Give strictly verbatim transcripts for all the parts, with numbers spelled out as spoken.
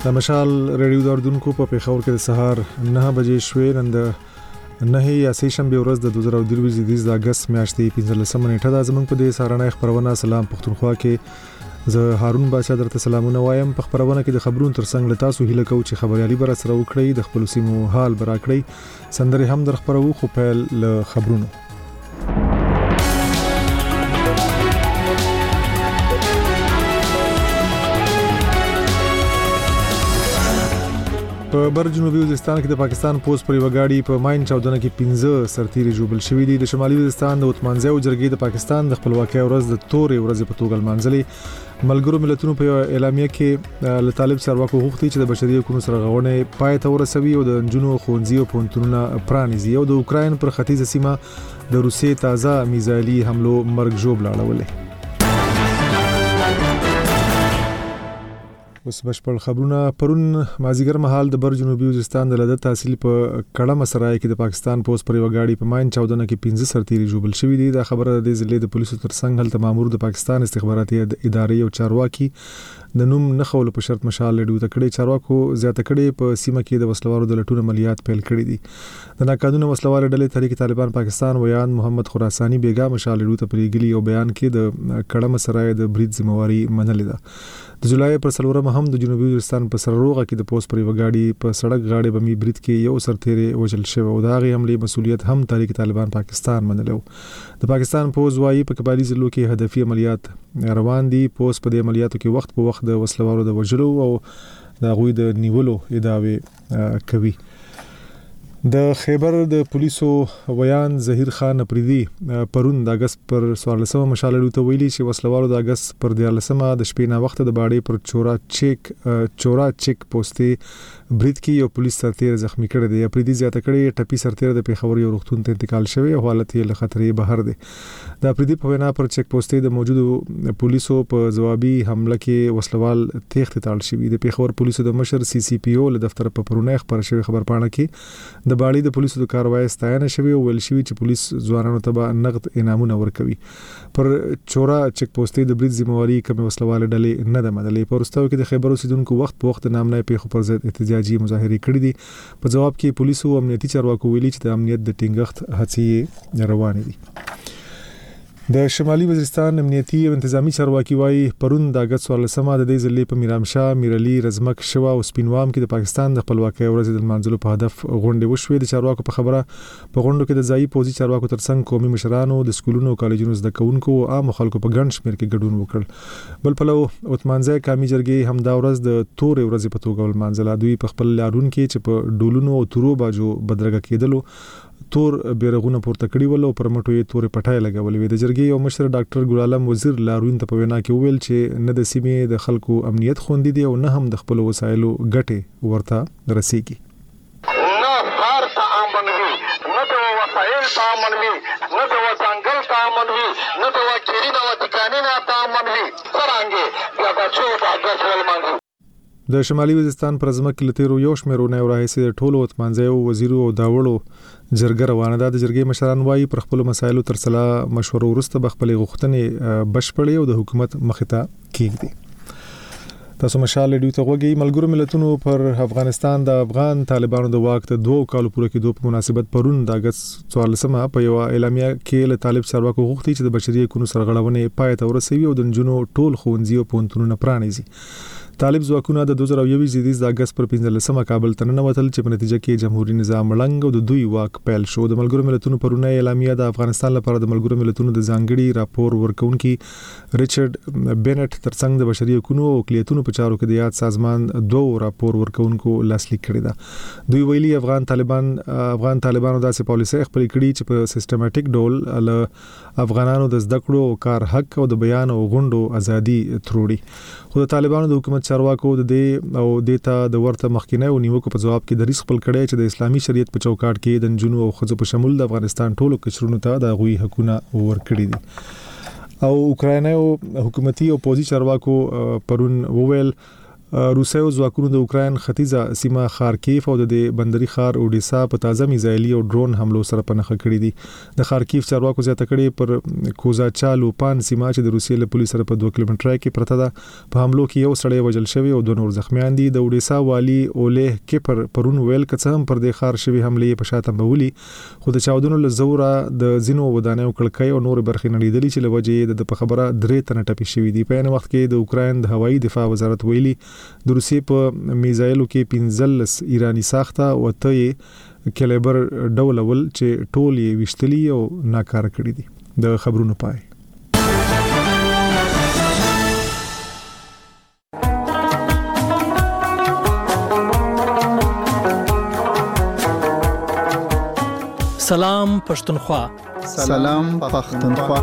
د مشال ریډیو دردونکو په پیښور کې د سهار نه بجې شوې نن د نه یا سې شنبه ورځ د دوه زره او درویشت د اگست میاشتې پنځلسمه نیټه د زمنګ په دې سهارنۍ خبرونه سلام پښتونخوا کې زه هارون بادشاہ درته سلامونه وایم. په خبرونه کې د خبرونو ترڅنګ له تاسو هیله کوم چې خبريالي بر سره وکړي د خپل سیمو حال برا کړی سندري هم در خبرو خو پیل له خبرونو. په بر جنوبي وزیرستان کې د پاکستان پوس پر وګاړي په ماین چاودنه کې پنځه سرتیري جوړل شوې دي. د شمالي وزیرستان د وتمانځي او جرګې د پاکستان د خپلواکۍ ورځ د تورې ورځې په توګه منځلي ملګرو ملتونو په اعلامیه کې له طالب چارواکو غوښتي چې د بشري حقوقو سرغړونه پای ته ورسوي او د جنونو خونځي او پونتونونه پرانیزي او د اوکرين پر ختیځه سیمه د روسي تازه میزایلي حملو مرګ جوړ لاړولې. اوس بشپړ خبرونه. پرون مازیګر مهال د بر جنوبي وزیرستان د لدد تحصیل په کړه مسرای کې د پاکستان پوس پر وګاړي په ماین چاودنه کې پنځه سرتیري جوړل شوې دي. دا خبره د ضلع د پولیسو ترڅنګ هلته مامور د پاکستان استخباراتي ادارې او چارواکي د نوم نخول په شرط مشال لډو تکړه چارواکو زیاته کړي په سیمه کې د وسلوارو د لټون عملیات پیل کړي دي. د ناقانونه وسلوار ډلې تحریک طالبان پاکستان ویان محمد خراسانی بیګا مشال لډو ته پریګلی او بیان کې د کړه مسرای د برید ذمہواری منلې ده. د جولای پر سلورم هم د جنوبي وزیرستان په سرروغه کې د پوس پر وګاړي په سړک غاړې بمی برید کې یو سرتیری وژل شوی او دا غي حمله مسولیت هم تحریک طالبان پاکستان منلو. د پاکستان پوز وايي په قبایلی ضلعو کې هدفي عملیات روان دي. پوس په دې عملیاتو کې وخت په وخت د وسلوارو د وژلو او د غوي د نیولو ادعاوې کوي. د خیبر د پولیسو ویان ظهیر خان اپریدي پرون د اگست پر سوالسمه مشالړو ته ویلي چې وسلوارو د اگست پر دیارلسمه د شپې نه وخت د باړې پر چورا چیک چورا چیک پوسټي برید کې یو پولیس سرتیر زخمی کړی دی. اپریدي زیاته کړی ټپي سرتیر د پیښور یو روغتون ته انتقال شوی او حالت یې له خطرې بهر دی. د اپریدي په وینا پر چیک پوسټي د موجودو پولیسو په جوابي حمله کې وسلوال تېښت تاړ شوی. د پیښور پولیسو د مشر سی سی پی او له دفتر په پرونه خبر شوی خبر پاڼه کې د باړې د پولیسو د کاروایی ستاینه شوی او ویل شوی چې پولیس ځوانانو ته نقد انعامونه ورکوي. پر چورا چیک پوسټي د برید ذمہواری کوم وسلوال ډلې نه ده منلې. پرستاو کې د خیبر اوسیدونکو وخت په وخت نامنه پیښو پر ضد احتجاجي مظاهره کړې دي. په جواب کې پولیسو او امنیتي چارواکو ویلي چې د امنیت د ټینګښت هڅې روانې دي. د شمالي وزیرستان امنیتي او انتظامی چارواکي وايي پرون د اگست څوارلسمه د دې ضلع په میرامشاه میرعلی رزمک شوا او سپینوام کې د پاکستان د خپلواکۍ ورځ د منځلو په هدف غونډه وشوې. د چارواکو په خبره په غونډو کې د ځایي پوزي چارواکو ترڅنګ قومي مشرانو د سکولونو او کالجونو زده کوونکو او عام خلکو په ګڼ شمېر کې ګډون وکړ. بل پلو وتمانځي کامي جرګې هم دا ورځ د تورې ورځې په توګه ولمانځله. دوی په خپل لارون کې چې په ډولونو او تورو باجو بدرګه کېدلو تور بیرغونه پورته کړی ول او پر مټو یې تورې پټای لګولې وې. د جرګې یو مشر ډاکټر ګل عالم وزیر لاروین ته په وینا کې ویل چې نه د سیمې د خلکو امنیت خوندې دي او نه هم د خپل وسایلو ګټه ورته رسیږي. نه کار ته امن وي نه د وسایل ته امن وي نه د وسنګل ته امن وي نه د وکیری د وټکانینه ته امن وي څنګه بیا د څو د اگست ولمانځو. د شمالي وزیرستان پر ځمکه لتیرو یو شمیرونه راهیسي د ټولو وتمانځي او وزیرو او داوړو جرګه روانه ده. د جرګې مشران وايي پر خپل مسایلو تر سلا مشورو وروسته بخپلې غوښتنې بشپړې او د حکومت مخته کېږي. تاسو مشال ډیو ته وګورئ. ملګرو ملتونو پر افغانستان د افغان طالبانو د واک ته دوه کال پوره کېدو په مناسبت پرون د اگست څوارلسمه په یو اعلامیه کې له طالب چارواکو غوښتي چې د بشري حقوقو سرغړونې پای ته ورسوي او د جنونو ټول خوندي او پونتونونه پرانیزي. طالب ځواکونه د دوه زره یوویشت د اگست پر پنځلسمه کابل ته ننوتل چې په نتیجه کې جمهوریت نظام مړنګ او د دوی واک پیل شو. د ملګرو ملتونو پرونه اعلامیه د افغانستان لپاره د ملګرو ملتونو د ځانګړي راپور ورکونکي ریچارډ بینټ ترڅنګ د بشري حقوقو او اقلیتونو په چارو کې د یاد سازمان دوه راپور ورکونکو لاسلیک کړی ده. دوی ویلي افغان طالبان افغان طالبانو داسې پالیسي خپل کړي چې په سیستماتیک ډول له افغانانو د زده کړو او کار حق او د بیان او غونډو ازادي تروړي. خو د طالبانو د حکومت چارواکو د دې او دیتا د ورته مخکینه او نیوکو په جواب کې د ریس خپل کړي چې د اسلامي شریعت په چوکاټ کې د جنونو او خځو په شمول د افغانستان ټولو کشرونو ته د غوي حقونه ورکړي دي. او اوکرانیو حکومتي او پوزي چارواکو پرون وویل روسیو ځواکونو د اوکرين ختیځه سیمه خارکیف او د بندري ښار اودیسا په تازه میزایلي او ډرون حملو سره پنهخه کړې دي. د خارکیف چارواکو زیاته کړې پر کوزاچالو پان سیمه چې د روسیې له پولیس سره په دوه کیلومتره کې پرته ده په حملو کې یو سړی وژل شوی او دوه نور زخمیان دي. د اودیسا والی اوله کپر پرون ویل کڅ هم پر د خار شوی حمله په شاته بولی خو د چاودنو له زوره د زینو ودانیو کړکۍ او نور برخې نړیدلې چې لوجه د خبره درې تنه ټپي شوی دي. په ان وخت کې د اوکرين د هوایي دفاع وزارت ویلي د روسیې په میزایلو کې پنځلس ایرانی ساخته او ته کلیبر ډول ول چې ټول یې وشتلی او ناکاره کړی دي. د خبرونو پای سلام پښتونخوا. سلام پښتونخوا.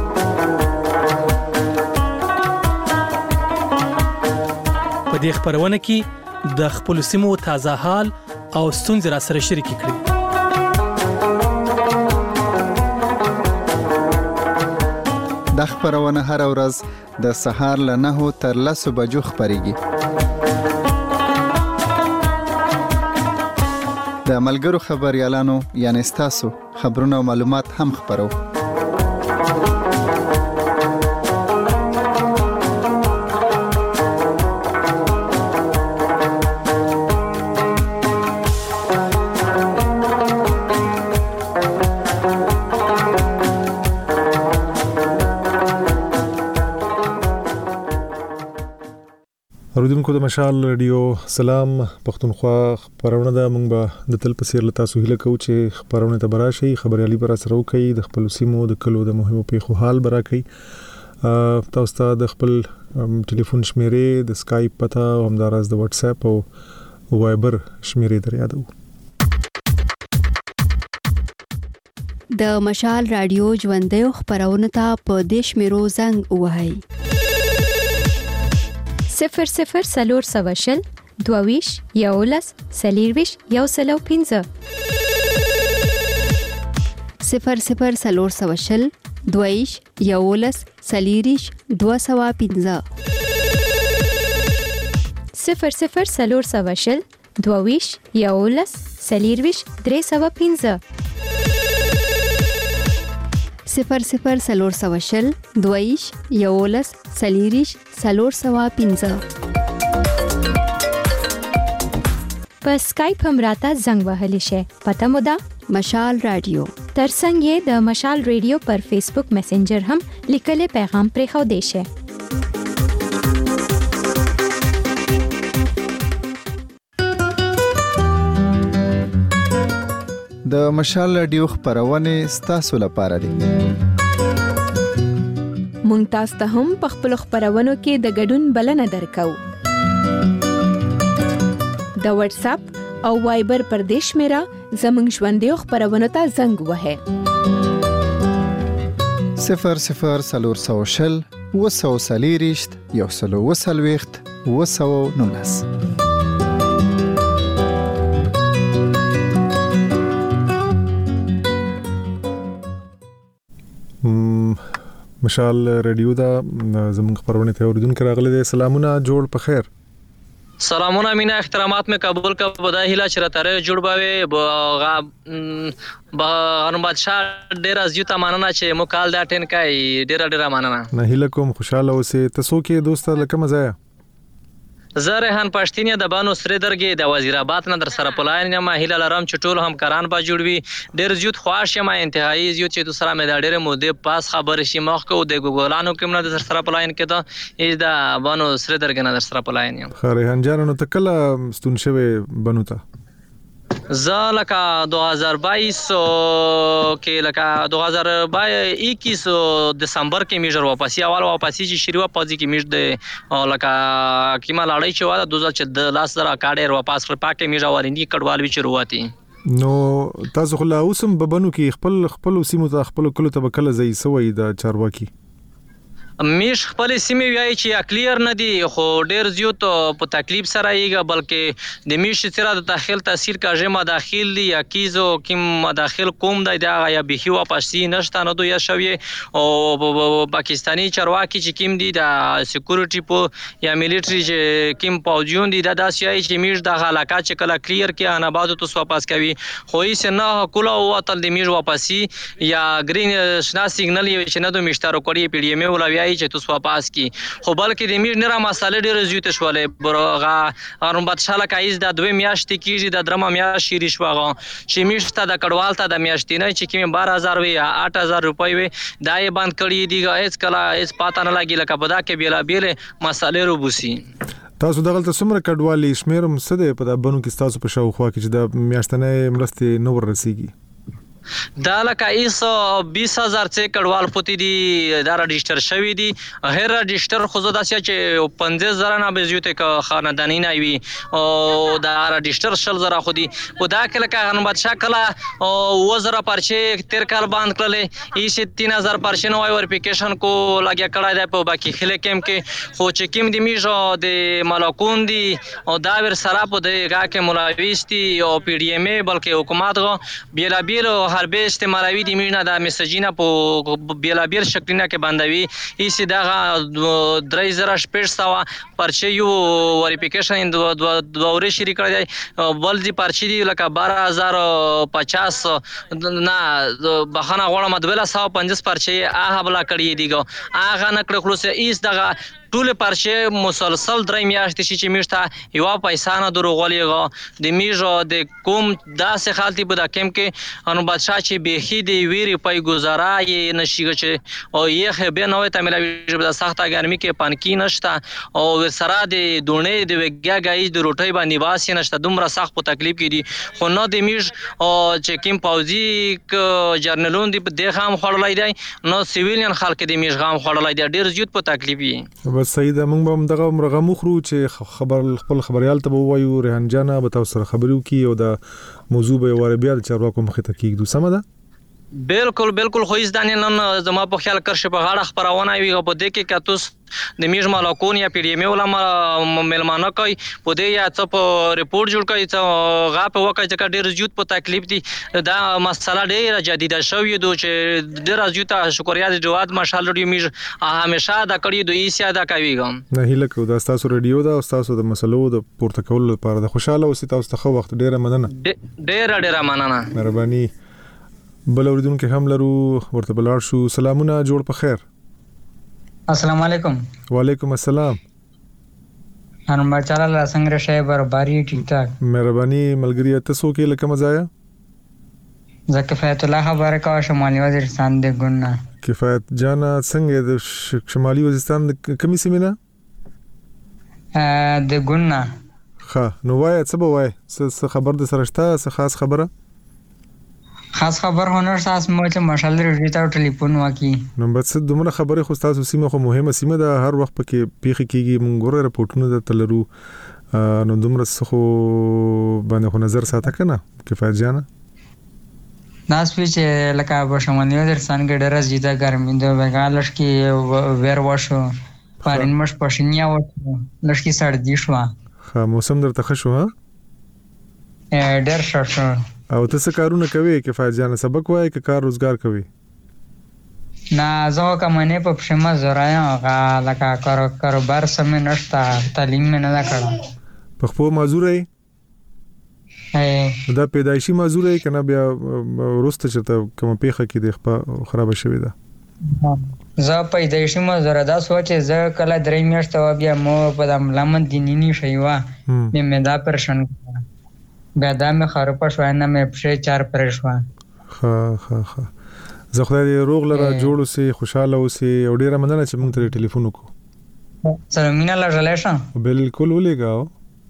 په دې خبرونه کې د خپل سیمو تازه حال او ستونزې را سره شریک کړئ. د خبرونه هر ورځ د سهار له نهو تر لسو بجو خبريږي. د ملګرو خبريالانو یعنی تاسو خبرونه او معلومات هم خبرو. اوریدونکو د مشال رادیو سلام پښتونخوا خبرونه د مونږ به د تل په سیر لتا سهیله کو چې خبرونه ته براشي خبريالي پر سره کوي د خپل سیمو د کلو د مهمو پیښو حال برا کوي. تاسو ته د خپل ټلیفون شمیرې د سکایپ پته او همدارس د واتس اپ او وایبر شمیرې در یادو. د مشال رادیو ژوندې خبرونه ته په دیش میرو زنګ وهاي صفر صفر سلور سواشل دوویش یولس سلیرویش یو سلو پینزه صفر صفر سلور سواشل دوویش یولس سلیریش دو سوا پینزه صفر صفر سلور سواشل دوویش یولس سلیرویش درې سوا پینزه صفر صفر سلور سواشل دویش یولس سلیریش سلور سوا پینزه. په سکایپ هم راته زنګ وهلی شي. پته مو ده مشال رادیو. ترڅنګ یې د مشال رادیو پر فیسبوک میسنجر هم لیکل پیغام پرې خو دی شي. د مشال رادیو خبرونه ستاسو لپاره دي. مونږ تاسو ته هم په خپل خبرونو کې د ګډون بلنه درکو. د واتس اپ او وایبر پر دیش میرا زمنګ ژوندې خبرونو ته زنګ وهه. صفر صفر سلور سوشل وسو سلیریشت یو سلو وسلويخت وسو نونس. مشال رادیو دا زموږ خبرونه ته اوریدونکو راغلي دي. سلامونه جوړ په خیر. سلامونه مینا احترامات میں قبول کا بداهیلا چرته جوړ باوي بانو بادشاہ ډیر از یو تمانه چې مو کال دا ټین کای ډیر ډیر ماننه نه هله کوم خوشاله اوسه تاسو کې دوسته لکه مزه زه ریحان پښتینیا د بانو سره درګي د وزیر آباد نه در سره پلاین ما هیله لرم چې ټول هم کران با جوړوي ډیر زیات خواش یم انتهایی زیات چې دوسرا مې د ډیر مو د پاس خبر شي مخ کو د ګوګلانو کوم نه در سره پلاین کې ته ای د بانو سره درګ نه در سره پلاین یم. خو ریحان جانو ته کله ستون شوی بنو ته زه لکه دو هزار بائیس کې لکه دو هزار اکیس دسمبر کې میجر واپسی اول واپسی چې شری واپسی کې میج د لکه کیما لړۍ چې واده دوه چې د لاس سره کاډر واپس پر پاکه میجا ورندي کډوال وچ ورواتي. نو تاسو خو لا اوسم ببنو کې خپل خپل سیمو ته خپل کلو ته کله زئی سوې د چارواکي میش خپل سیمه وایي چې یا کلیر نه دي خو ډیر زیات په تکلیف سره ایګه بلکې د میش سره د داخل تاثیر کاږي مداخل دي یا کیزو کیم مداخل کوم دی دا یا بهي واپسی نشته نه دوی شوی او پاکستانی چرواکي چې کیم دي د سکیورټي په یا ملټری چې کیم پوجون دي دا داسې چې میش د علاقه چې کله کلیر کې ان آباد تو واپس کوي خو یې نه کوله وتل د میش واپسی یا گرین شنا سیګنل یې چې نه دوی مشترک کړي پی ډی ایم ولوي چې تاسو واپس کی خو بلکې د میډ نه مسالې ډېر زیات شولې برغه ارم بادشاله کایز د دوه میاشتې کیږي د درمه میاشتې ریشوغه چې میشته د کډوال ته د میاشتې نه چې کیم بارہ ہزار وي یا آٹھ ہزار روپۍ وي دا یې بند کړی دی هیڅ کله هیڅ پاته نه لګي لکه بدا کې بیلا بیل مسالې روبوسی تاسو دغه څومره کډوالي شمیرم څه دی په د بنو کې تاسو په شاوخوا کې چې د میاشتنې مرستې نور رسیږي دا لکه ایس بیس هزار څه کډوال پوتی دي دا رجسٹر شوی دي هر رجسٹر خو زدا چې پنځه زره نه به زیات خاندانی نه وي او دا رجسٹر شل زره خو دي او دا کله کا غن بادشاہ کله او زره پرچه تیر کال باندې کړل ایس تین هزار پرچه نو وریفیکیشن کو لګیا کړای دی په باقی خله کېم کې خو چې کېم دی میجو د ملکون دي او دا ور سره په دغه کې ملاويستي او پی ډی ایم بلکې حکومت غو بیلا بیل حربه استعمالوي د مینا د میسجینه په بیلا بیل شکلینه کې باندوي ایسي دا درې زره شپږ سو پرچه یو وریفیکیشن د دوره شری کړی بل دي پرچه دی لکه بارہ ہزار پچاس نه بخانه غوړه مدوله سو پنځه پرچه آها بلا کړی دیګو آغه نکړه خلاص ایس دغه ټول پرچه مسلسل درې میاشتې شي چې میشته یو پیسې نه دروغولېغه د میجو د کوم داسې حالتي په د کېم کې انو بادشاہ چې بهي دی ویری پای گزارا یې نشي چې او یې خبر نه وي تملا د سخته ګرمي کې پانکی نشته او سره د دونې د وګیا غای د روټي باندې واسي نشته دومره سخت په تکلیف کې دي خو نو د میج او چې کیم پاوزي جرنالون دی په دغه هم خړلای دی نو سیویلین خلک د میج غام خړلای دی ډیر زیات په تکلیف وي بس سید موږ به دغه مرغه مخرو چې خبر خپل خبريال ته وایو ریحان جانا به تاسو سره خبرو کی او د موضوع به ور بیا چارواکو مخ ته کیږي سم ده بالکل بالکل خو ایز دانې نن زما په خیال کرشه په غاړه خبرونه وي په دې کې کاتوس د میج مالکون یا پی ډی ایم ولا ملمانه کوي په دې یا څه په ریپورت جوړ کوي څه غا په وکړي چې ډېر زیات په تکلیف دي دا مسله ډېره جديده شوې دو چې ډېر زیات شکریا د جواد ماشالله دی میج همیشه دا کړی دوی سیا دا کوي ګم نه هله کو دا تاسو رادیو دا تاسو د مسلو د پورته کول لپاره د خوشاله اوسې تاسو ته وخت ډېره مننه ډېر ډېر مننه مهرباني بل اوریدونکو هم لرو ورته بلار شو سلامونه جوړ په خیر السلام علیکم وعلیکم السلام ان بچاله لا څنګه شی برابرۍ ټیک ټاک مهرباني ملګری تاسو کې لکه مزایا زکفایت الله خبره کا شمالي وزیرستان د ګنا کفایت جانا څنګه د شمالي وزیرستان د کمی سیمه ا د ګنا ښه نو وای څه به وای څه خبر د سرشتہ څه خاص خبره خاص خبر هنر ساس مو چې ماشالله ریټا ټلیفون واکي نو بس دومره خبره خو تاسو سیمه خو مهمه سیمه ده هر وخت پکې پیخي کیږي مونږ ګوره رپورټونه د تلرو نو دومره خو باندې خو نظر ساته کنه کفایت جانا ناس چې لکه په شمالي وزیرستان کې ډېر زیاته ګرمي ده وګالش کې ویر واشو پارین مش پښینیا و لشکي سړدي شو ها موسم درته خشو ها ډېر شاشه او تاسو کارونه کوي کفایت جان سبق وای ک کار روزګار کوي نه زه کومه په پښما زرایا غا لکه کار کاروبار سم نشتا تعلیم نه نه کړه په خپل مازورای اې دا پیدایشي مازورای کنه بیا ورسته چې کوم پیخه کې د خپل خراب شوی ده زه پیدایشي مازور دا سوچ زه کله درې میاشتې بیا مو په د ملامت دیني شیوا مې مې دا پرشن بیا دا مې خراب شو نه مې په چار پر شو ها ها ها زه خدای دې روغ لره جوړ اوسې خوشاله اوسې او ډیره مننه چې موږ ته ټلیفون وکړو سلامونه لږه بالکل ولېګاو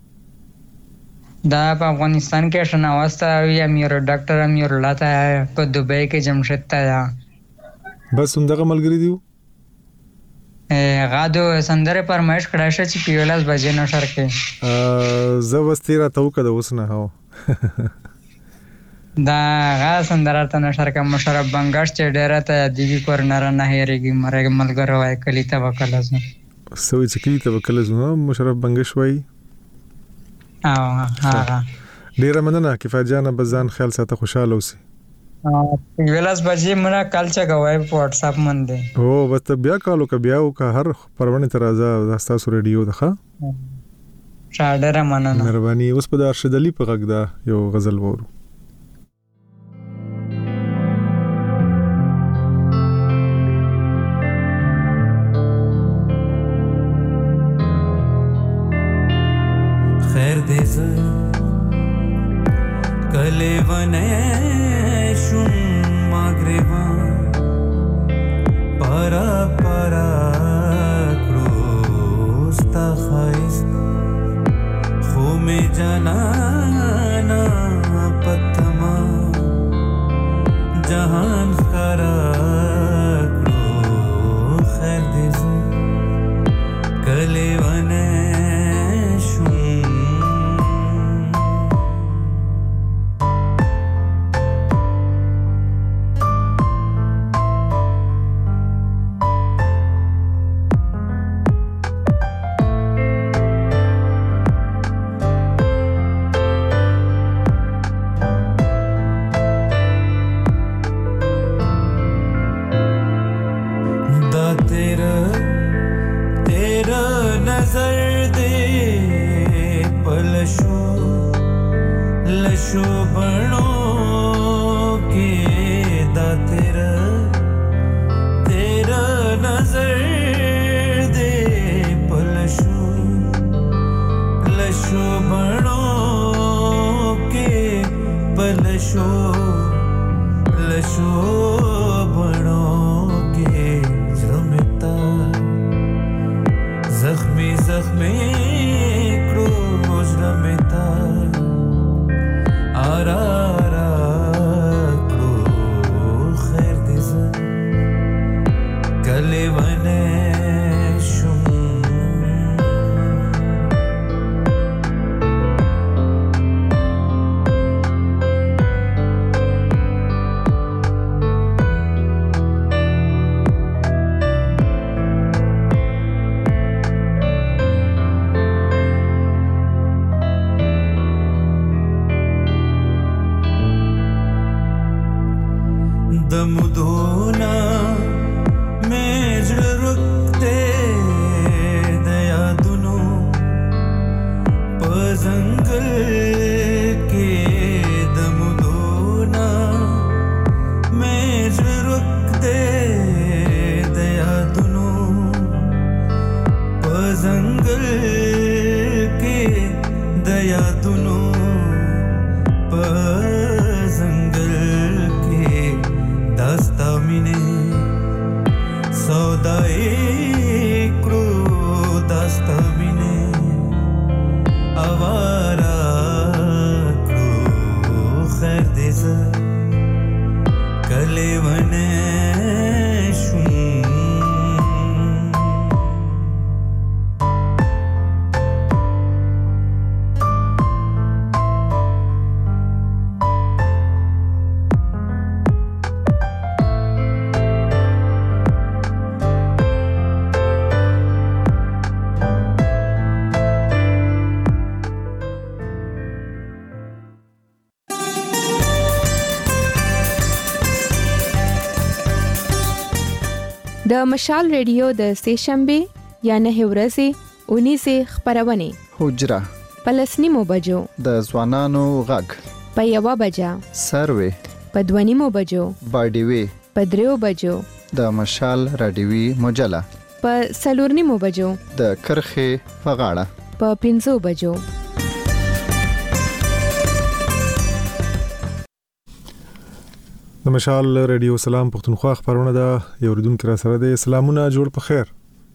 دا په افغانستان کې شنه واسطه وی امیر ډاکټر امیر الله ته په دوبۍ کې جمشید ته بس اندغه ملګری دیو ا غادو سندره پرمایش کړه چې پیولاس بجې نشر کې ا زه وستیرا تو کده وسنه هاو دا غا سندره ته نشر کا مشرف بنگش چې ډیره ته دیږي کورنر نه هېریږي مرګ ملګرو وای کلی ته وکړه زه سوي چې کلی ته وکړه زه مشرف بنگش وای او ها ډیره مننه کفایت جان بزان خیال ساته خوشاله اوسې ویلاس بجې مونږه کال چې غوای په واتس اپ باندې او بس بیا کالو کا بیا او کا هر پرونه ترازه داستا سو ریډیو دخه شاډره مننه مهرباني اوس په ارشد علي په غږ دا یو غزل وورو خیر دې ز کله ونه شوم ماګریوان para para کروستا خایست خو می جانانا پتما جهان خرا کرو خیر دې کله ونه د مشال ریډیو د سهشنبه یا نه ورځې اونیزه خبرونه حجره پلسنیمو بجو د ځوانانو غږ په یوه بجه سروي په دوانیمو بجو باډیوي په دریو بجو د مشال رادیوي مجله په سلورنیمو بجو د کرخه په غاړه په پنځو بجو د مشال ریډیو سلام پښتونخوا خبرونه دا یو ردونکو را سره د سلامونه جوړ په خیر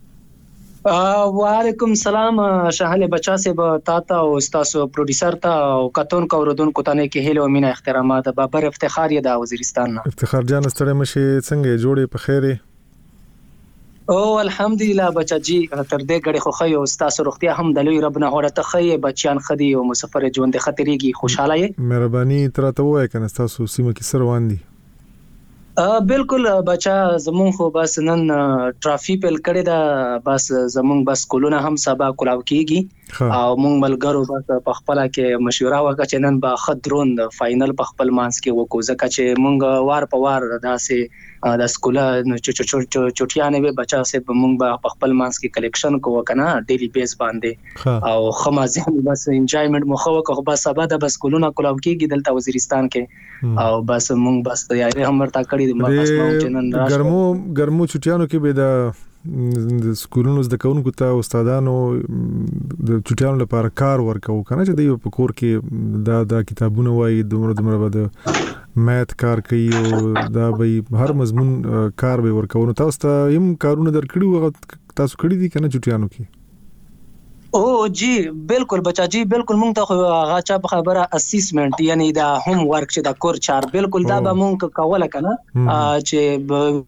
وعلیکم سلام شاهل بچا سے تاتا او استاسو پروډوسر تا او کتون کو ردونکو ته کې هیله او مینا احترامات بابر افتخار یې د وزیرستان افتخار جان ستړی مشي څنګه جوړې په خیره او الحمدلله بچاجي تر دې غړي خو خي او تاسو روغتیا هم د لوی رب نه هوړه خي بچیان خدي او مسافر ژوند خطرېږي خوشاله یې. مهرباني تراته وای کنه تاسو سیمه کې سر روان دي؟ بالکل بچا زمون خو بس نن ټرافي پیل کړی دا بس زمون بس کولونه هم سبا کولاو کیږي او مونږ ملګرو بس په خپل کې مشوره وکړه چې نن با خدرون فائنل په خپل مانس کې وکړو ځکه چې مونږ وار په وار داسې د سکولا چټیانه به بچا سه مونږ به په خپل مانس کې کلیکشن کوو کنه ډیلی بیس باندې او خمازه بس انجوایمنت مو خو کو بس سبا د بس کولونه کولاو کیږي دلته وزیرستان کې او بس مونږ بس تیاری هم ورته کړی ګرمو ګرمو چټیانو کې به د سکولونو زده کوونکو ته استادانو د چټیانو لپاره کار ورکو کنه چې دوی په کور کې دا د کتابونو وایي دومره دومره به د میث کار کوي او دا به هر مضمون کار به ورکو. نو تاسو ته هم کارونه درکړي تاسو کړی دي کنه چټیانو کې؟ او جی بالکل بچا جی بالکل مونږ ته هغه چا په خبره اسسمنت یعنی دا هوم ورک چې دا کور چار بالکل دا به مونږ کوله کنه چې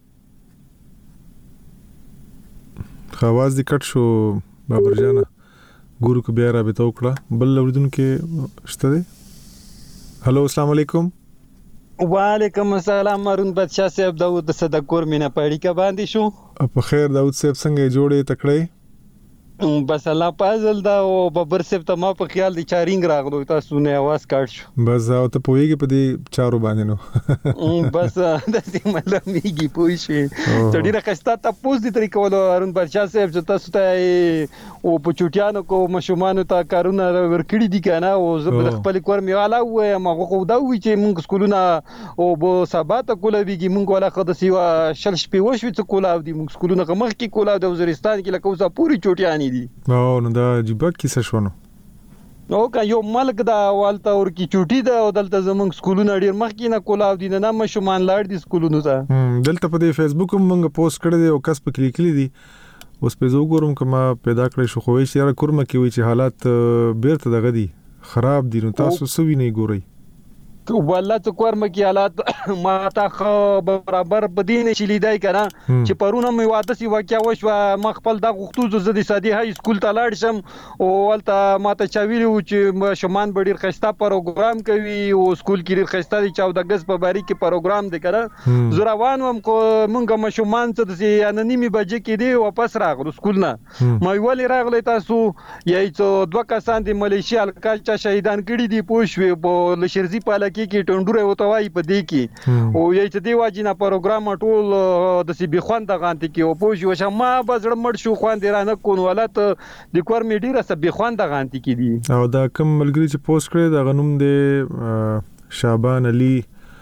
خواز دي کټ شو بابر جانا ګورو کو بیا را به توکړه بل اوردون کې شته دي. هلو السلام علیکم. وعلیکم السلام مارون بادشاہ صاحب داود صدقور مینا پاړی کا باندې شو په خیر داود صاحب څنګه جوړې تکړه بس الله پازل دا او ببر صاحب ته ما په خیال دي چارینګ راغلو تاسو نه आवाज کاټ شو بس او ته پويږي په دې چارو باندې نو بس د دې مطلب میږي پوي شي ته ډیره خسته تاسو دې طریقو له ارون بادشاہ صاحب چې تاسو ته او په چټیانو کو مشومان ته کارونه ورکړي دي کنه او زه خپل کور میواله و ما خو دا وی چې مونږ سکولونه او بو سبات کولويږي مونږ ولا خدسي وا شل شپې وشو چې کولاو دي مونږ سکولونه مخ کې کولاو د وزیرستان کې لکه اوسه پوری چټیانی او نو دا جيبه کیسه شونه او کا یو ملک دا والته ور کی چوټي دا دلته زمونږ سکولونه ډیر مخکې نه کولاو دي نه مشومان لاړ دي سکولونو ته دلته په فیسبوک مونږ پوسټ کړی دی او کس په کلیک لیدي اوس په زو ګورم کما پیدا کړی شو خو یې شهر کورمه کې وی چې حالات بیرته دغه دي خراب دي نو تاسو سوي نه ګورئ والله ته کورمه کې حالات ما تا خو برابر بدین چې لیدای کنه چې پرونه مې واده سی واقعیا وشو ما خپل د غختو زدي سادي هاي سکول ته لاړ شم او ولته ما ته چاویل چې شومان ډیر خسته پروګرام کوي او سکول کې ډیر خسته دي چاو د غز په باری کې پروګرام دی کړه زراوان هم مونږه مشومان څه دي اننیمي بجې کې دی واپس راغلو سکول نه مې ولی راغلی تاسو یای څو دوه کسان دي ملیشیا الکاچا شهیدان کړي دي پوښوي په لشرزي پاله کې ټونډوره وتوای په دې کې او یی چې دی واجینا پروګرام ټول د سی بي خوند غانتی کې او پوه شو چې ما بزړه مړ شو خوان دی رانه کون ولات د کور می ډیره سب خوند غانتی کې دي او دا کوم ملګری چې پوسټ کړی دا غنوم دی شعبان علي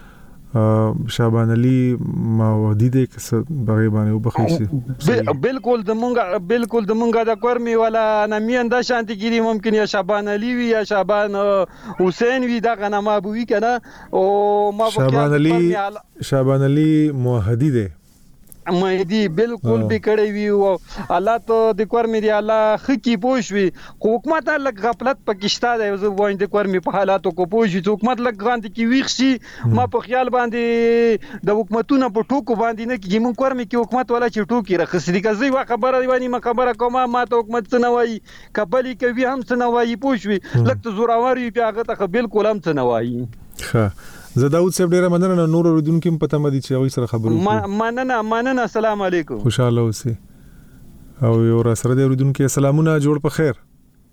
شعبان علي ماودی دې کس بغي باندې وبخښي بالکل د مونږه بالکل د مونږه د کورمي ولا نمین د شانتي کیږي ممکن یا شعبان علي وي یا شعبان حسین وي دا غنه ما بوي کنه او ما شعبان علي شعبان علي موحدی دې مهدی بالکل به کړی وی او الله ته د کور مې دی الله خکی پوښوي حکومت لک غفلت پکشتا دی زه وایم د کور مې په حالاتو کو پوښي حکومت لک غاندي کی ویخشي ما په خیال باندې د حکومتونو په ټوکو باندې نه کیږي مون کور مې کی حکومت ولا چې ټوکی راخسري کزي وا خبره دی وانی ما خبره کومه ما ته حکومت څه نه وایي کبلی کوي هم څه نه وایي پوښوي لک ته زوراوري په هغه ته بالکل هم څه نه وایي ښه زه داود صاحب ډیره مننه نور اوریدونکو په پته مدي چې اوی سره خبرو کوم مننه مننه السلام علیکم خوشاله اوسئ او یو را سره د اوریدونکو سلامونه جوړ په خیر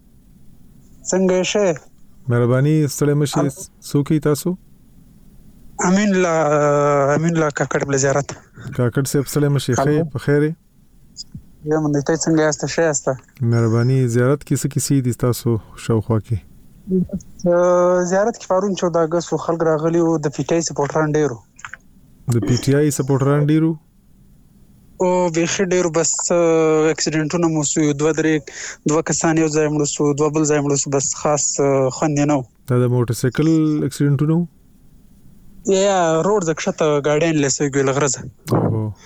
څنګه شه مهرباني ستړي مشه سوکي تاسو امين الله امين الله کاکړ بل زیارت کاکړ صاحب ستړي مشه خیر په خیر یم نه ته څنګه یاست شه یاست مهرباني زیارت کیسه کیسه دي تاسو شاوخوا کې زیارت کې فارون چودہ اگست خلک راغلي او د پی ټی آی سپورټران ډیرو د پی ټی آی سپورټران ډیرو او به ډیرو بس اکسیډنټونه مو سو دوه درې دوه کسان یو ځای مړ سو دوه بل ځای مړ سو بس خاص خوند نه دا د موټر سایکل اکسیډنټونه یا روډ زکشته ګاډین لسه ګل غرزه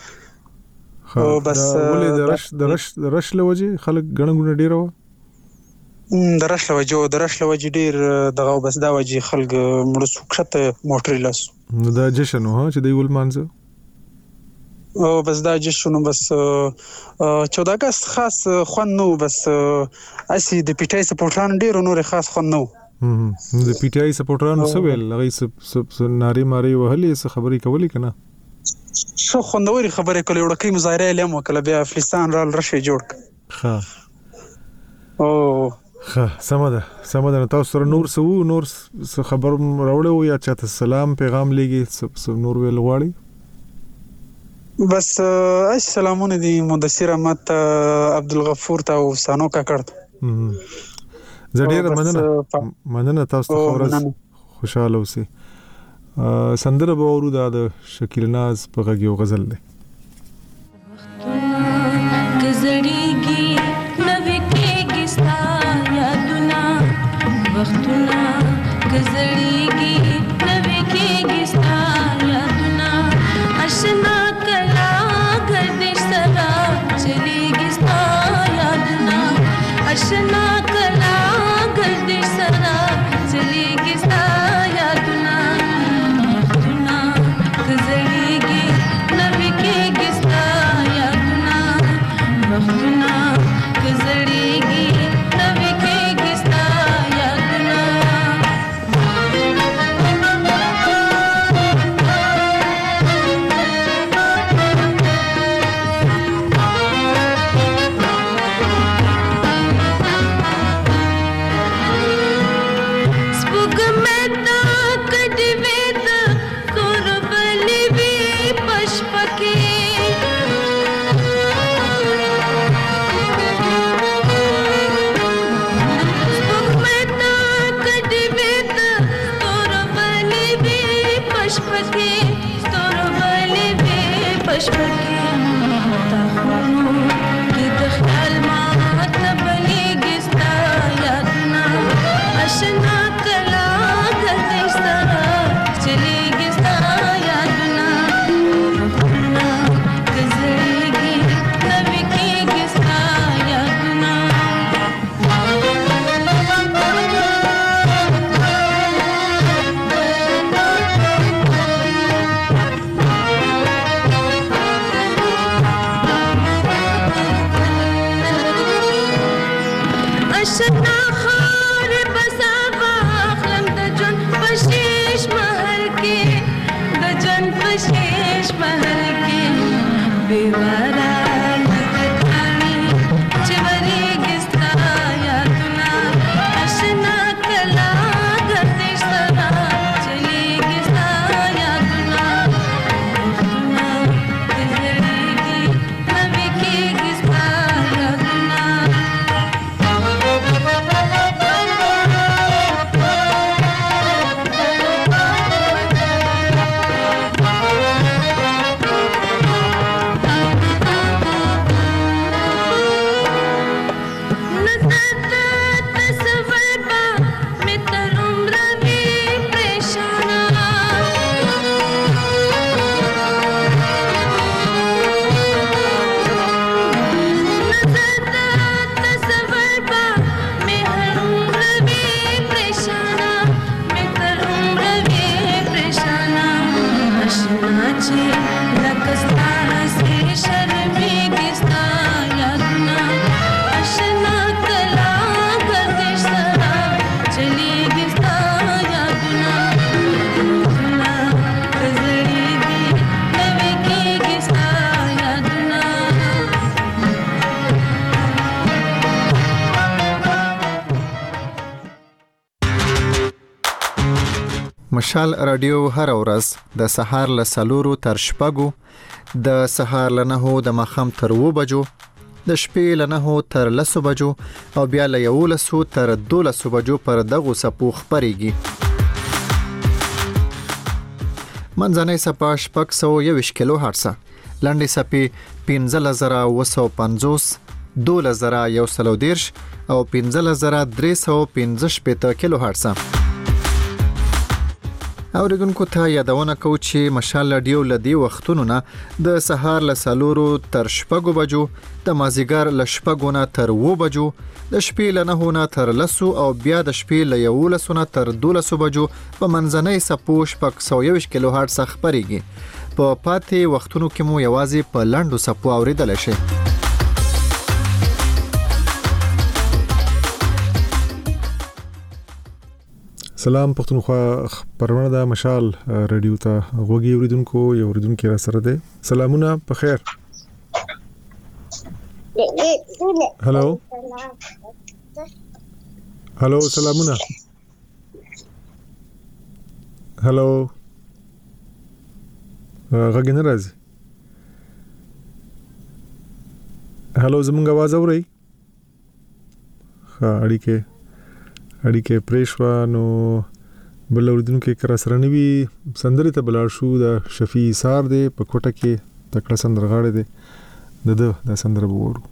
او بس ولې د رش د رش د رش لوجه خلک غنغونه ډیرو درش لوجه درش لوجه ډیر دغه بس دا وجه خلک مړ سو کښته موټر لاس نو دا جشن وه چې دی ول مانځه او بس دا جشن بس چودہ اگست خاص خوان نو بس اسی د پی ټ آی سپورټران ډیر نور خاص خوان نو د پی ټ آی سپورټرانو سویل هغه سب ناری ماری وهلې څه خبرې کولې کنه شو خوندوري خبرې کولې وړکې مظاهره لیم وکړه بیا فلسطین رال رشه جوړ ها او ها سمده سمده تاسو سره نور سو نور خبر راوړو یا چاته سلام پیغام لګي سب نور ویل غواړي بس السلامونه دي مدثر احمد عبدالغفور ته او سانو کاکړ زه ډیر مننه مننه تاسو ته خبره خوشاله اوسئ سندره به ورو د شکیل ناز په غږ یو غزل ده گزړیږي نوې کېږي ستا یادونه وختونه گزړیږي نوې کېږي ستا یادونه آشنا کلا گردش سره چلیږي ستا یادونه آشنا کلا گردش سره چلیږي ستا یادونه گزړیږي نوې کېږي ستا یادونه وختونه گزړیږي نوې کېږي ستا یادونه سپوږمۍ ته کډې وې د تور بلې وې په شپه کې سپوږمۍ ته کډې وې د تور بلې وې په شپه کې تور بلې وې په شپه کې تا خونو کې د خیال ما ته بلېږي ستا یادونه آشنا کلا گردش سره چلیږي ستا یادونه وختونه گزړیږي نوې کېږي ستا یادونه اشنا خار بسا واخلم د جون پشیش محل کې د جون پشیش محل کې بیوارا لکتانی چوریږي ستا یادونه اشنا کلا گردش سره چلیږي ستا یادونه وختونه گزړیږي نوې کېږي ستا یادونه مشال رادیو هر ورځ د سهار له سلورو تر شپږو د سهار له نهو د ماښام تر اوو بجو د شپې له نهو تر لسو بجو او بیا له یولسو تر دولسو بجو پر دغو څپو خپرېږي. منځنۍ څپه شپږ سوه یوویشت کیلو هرټزه، لنډې څپې پنځلس زره اوه سوه پنځوس، دولس زره یو سل او دېرش او پنځلس زره درې سوه پنځه شپېته کیلو هرټزه. اوریدونکو ته یادونه کوو چې مشال رادیو له دې وختونو نه د سهار له څلورو تر شپږو بجو، د مازدیګر له شپږو نه تر اوو بجو، د شپې له نهو نه تر لسو او بیا د شپې له یولسو نه تر دولسو بجو په منځنۍ څپو شپږ سوه یوویشت کیلو هرټز خپرېږي. په پاتې وختونو کې مو یوازې په لاندو سپو اوریدل شي. سلام پښتونخوا خبرونه د مشال رادیو ته غوږی اوریدونکو یو اوریدونکو را سره ده. سلامونه په خیر. هالو هالو سلامونه. هالو غږ نه راځي. هالو زمونږ आवाज اورئ؟ ها اړیکه اړیکه پریشوا نو بل اوریدونکو کرا سره نوی سندرې ته بلار شو د شفیع سار دی په کوټه کې تکړه سندرغاړی دی د د سندره وورو.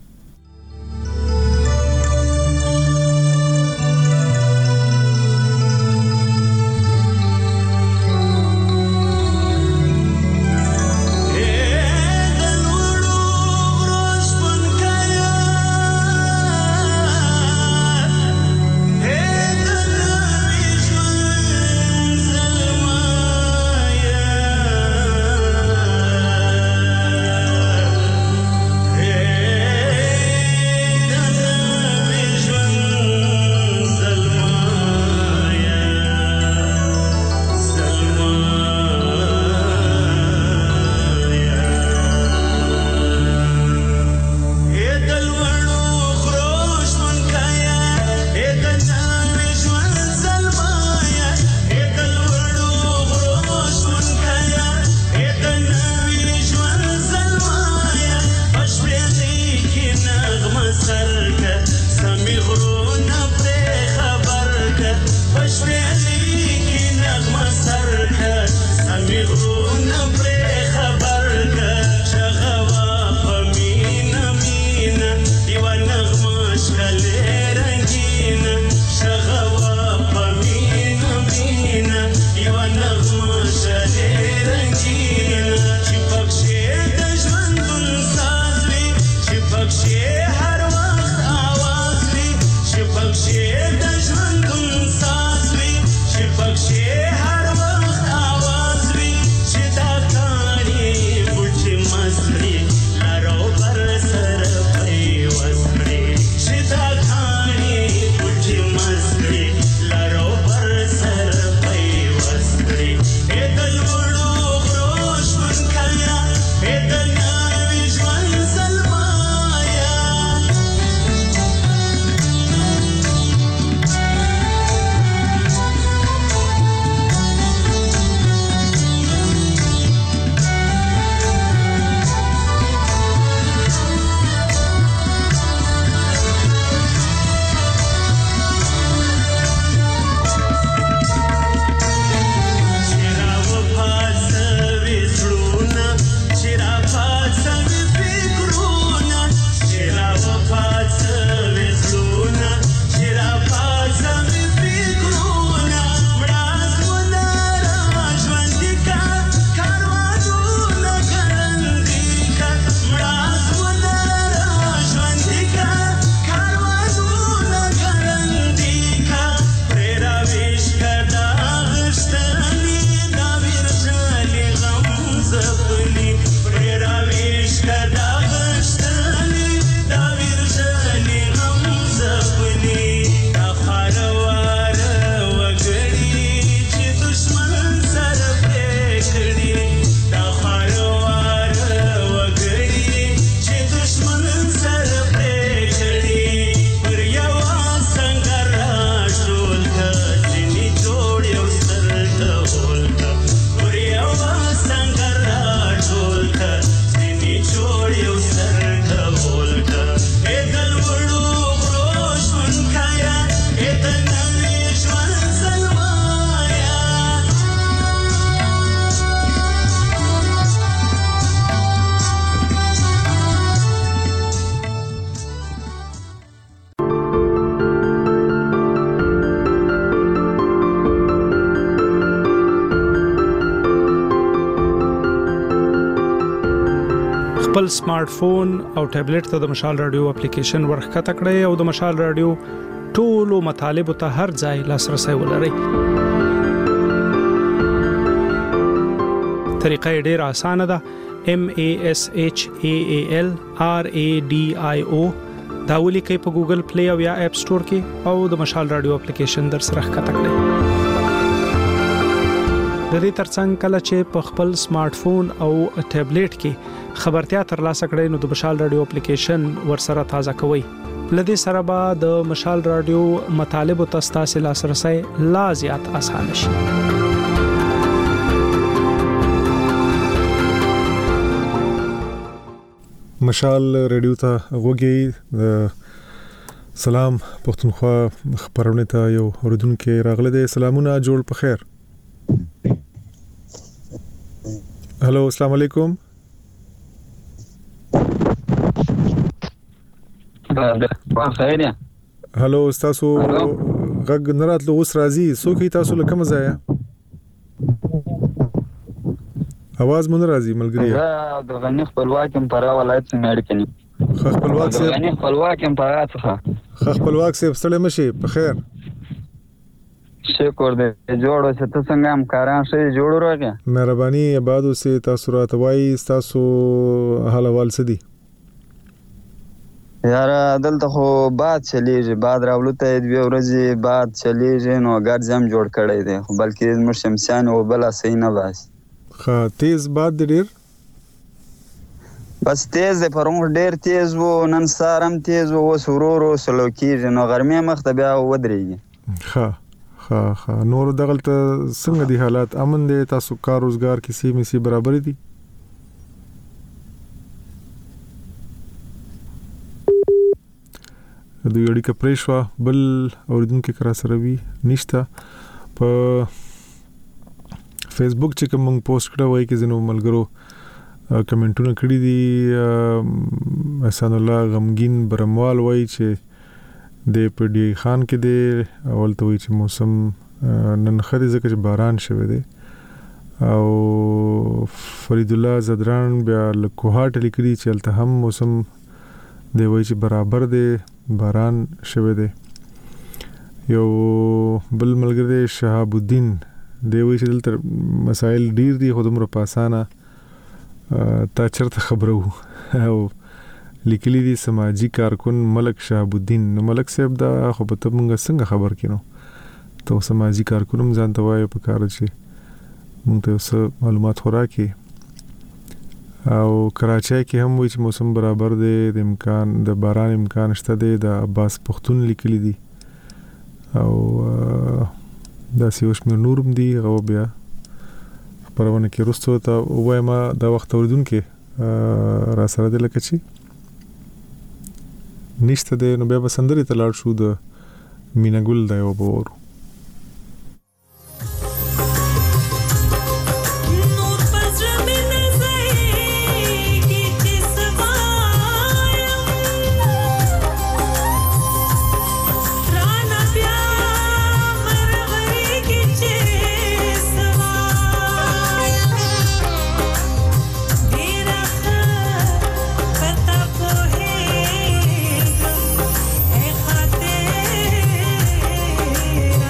خپل سمارټ فون او ټابلیټ ته د مشال رادیو اپلیکیشن ورخکته کړئ او د مشال رادیو ټولو مطالب ته هر ځای لاسرسي ولرئ. طریقه یې ډیره اسانه ده. M A S H A A L R A D I O دا ولیکئ په ګوګل پلی او یا اپ سٹور کې او د مشال رادیو اپلیکیشن در سره ښکته کړئ. د دې ترڅنګ کله چې په خپل سمارټ فون او ټابلیټ کې خبرتیا ترلاسه کړئ نو د مشال رادیو اپلیکیشن ورسره تازه کوئ. لدې سره به د مشال رادیو مطالب او تاسو لاسرسي لا زیات اسانه شي. مشال رادیو ته غوږی سلام پښتونخوا خبرونه ته یو اوریدونکو راغله دي. سلامونه جوړ په خیر. هلو السلام علیکم. هلو تاسو غږ نه راتلو اوس راځي څوک تاسو لکه مزایا आवाज مون راځي ملګری. دا د غنی خپلواکم پر ولایت سمېړ کني. خپلواک سي غنی خپلواکم پر اتخه. خپلواک سي ستړي مشي په خیر. شکر دې جوړو چې تاسو څنګه هم کاران شي جوړو راګه. مهرباني آبادو سي تاسو راتوي تاسو حال حوال سدي. یار دلته خو باد چلیږي باد راولو ته دوه ورځې باد چلیږي نو ګر زم جوړ کړی دی خو بلکې مر شمسیان او بل اسې نه باس. خا تیز باد ډیر بس تیز دی پرون ډیر تیز وو نن سارم تیز وو سرورو سلوکیږي نو ګرمه مخ ته بیا ودرېږي. خا خا خا نور دغلت څنګه دي حالات امن دي تاسو کار روزګار کسی مسی برابر دي؟ د یوډی کپریشوا بل اوریدونکو کرا سره وی نشتا په فیسبوک چې کوم پوسټ کړه وای کې زنو ملګرو کمنټونه کړی دي. احسان الله غمگین برموال وای چې د پډی خان کې دی اول ته وای چې موسم نن خري ځکه چې باران شوه دی او فرید الله زدران بیا لکوهاټ لیکلی چې الته هم موسم دی وای چې برابر دی باران شوه دی. یو بل ملګری شهاب الدین دی وای چې دلته مسائل ډیر دي خو دومره پاسانه تا چرته خبرو او لیکلی دي سماجی کارکون ملک شهاب الدین. نو ملک صاحب دا خو په تمنګ څنګه خبر کینو ته سماجی کارکونم ځانته وای په کار چې مونږ ته څه معلومات خوراکي او کراچۍ کې هم وایي چې موسم برابر دی د امکان د باران امکان شته دی د عباس پختون لیکلی دي او دا سیوش مې نورم دي غو بیا پرونه کې رستو ته وایم دا وخت اوریدونکو را سره د لکه چی نشته دی نو بیا بسندري تلاړ شو د مینګل دا یو بور Hey,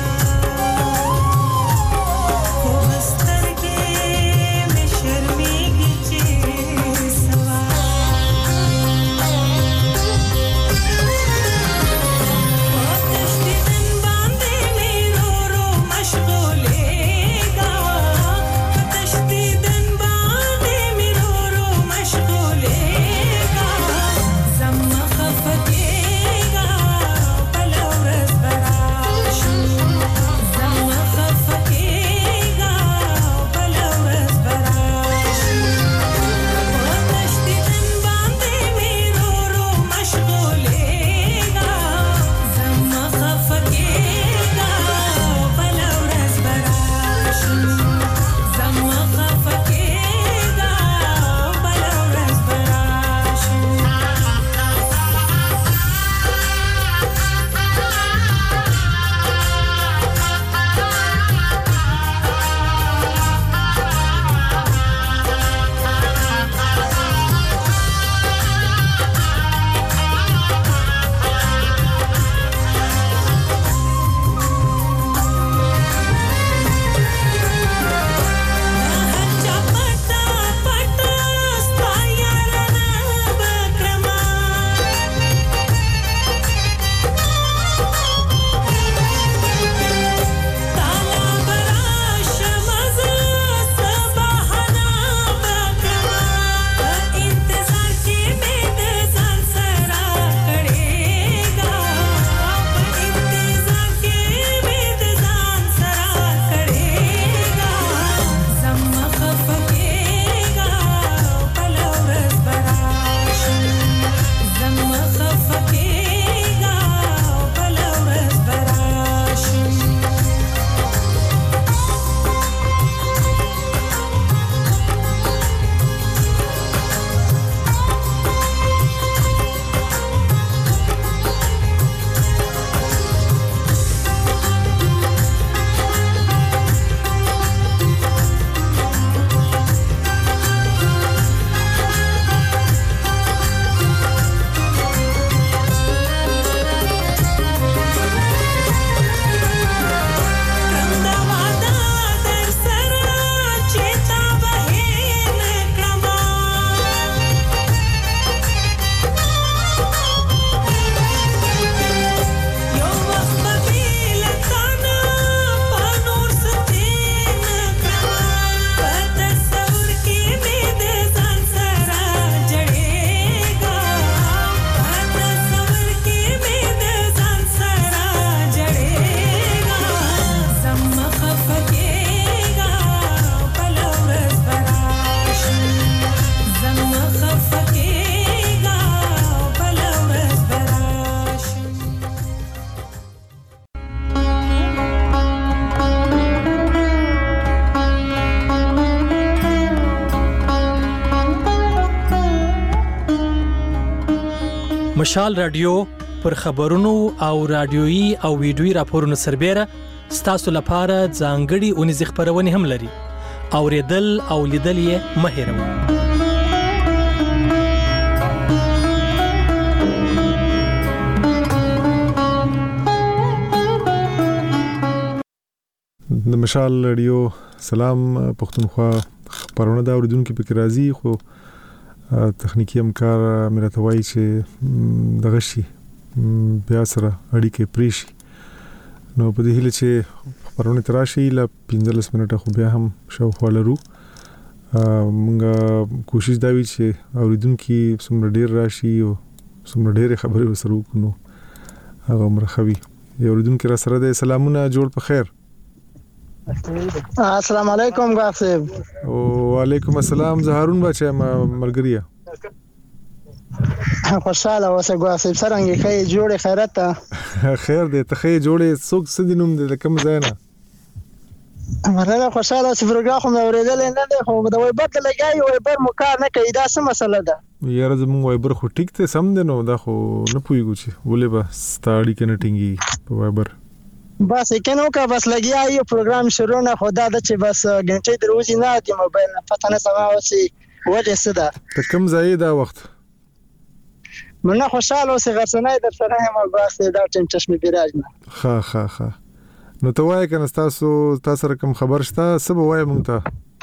مشال رادیو پر خبرونو او رادیويي او ویډیويي راپورونو سربېره ستاسو لپاره ځانګړي اونیز خبرونه هم لري. اوریدل او لیدل یې مه هېروئ. د مشال رادیو سلام پښتونخوا خبرونه دا اوریدونکو پکې راځي، خو تخنیکی همکار مې راته وایي چې دغه شي بیا سره اړیکې پرې شي. نو په دې هیله چې خبرونه تر راشي ل پنځلس منټه خو بیا هم شاوخوا لرو. موږ کوشش دا وی چې اوریدونکو څومره ډیر راشي او څومره ډیر خبرې وسره وکړو هغه مرخوي. یو اوریدونکو را سره د سلامونه جوړ په خیر. السلام علیکم غاف صاحب. وعلیکم السلام. زهرون بچا ملګریه خوشاله اوسه غاف صاحب. څنګه خې جوړه خیرت ته خیر دې ته خې جوړه څوک سدینوم دې کوم ځای نه مرله خوشاله اوسه پروګرام خو اوریدل نه ده، خو دا وای بد لګای وای بر مو کار نه کوي. دا څه مسله ده یاره؟ زموږ وایبر خو ټیک ته سم دی، نو دا خو نه پویګو چې ولې به ستاړي کنه ټینګي په وایبر. بس کنو کا بس لګیا یو پروګرام شروع نه خدا د چې بس غنټې دروځي نه دی موبایل نه پته نه سما اوسې وجه څه ده. ته کوم ځای دا وخت منه خوشاله اوسه غرسنای در سره هم بس دا ټیم چشمه بیراج نه. ها ها ها نو ته وای کنه تاسو تاسو کوم خبر شته سبا وای مونږ ته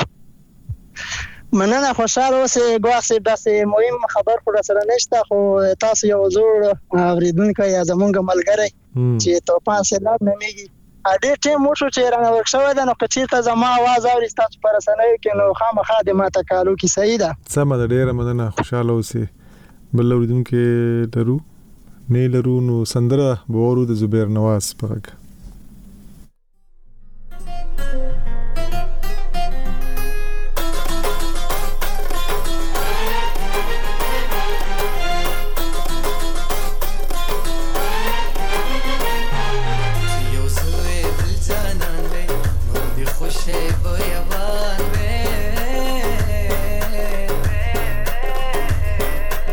مننه خوشاله اوسه غواړم داسې مهم خبر خو سره نشته، خو تاسو یو زوړ اوریدونکو یا زمونږ ملګری چې توپان سیلاب نمیږي اډې ټیم مو شو چې رانه ورکشوي ده، نو کچیرته زما आवाज اوري تاسو پر سنوي کې نو خامخا د ماته کالو کې صحیح ده. سم ده، ډیره مننه. خوشاله اوسه. بل اوریدونکو درو نه لرو نو سندره بورو د زبیر نواز پغک.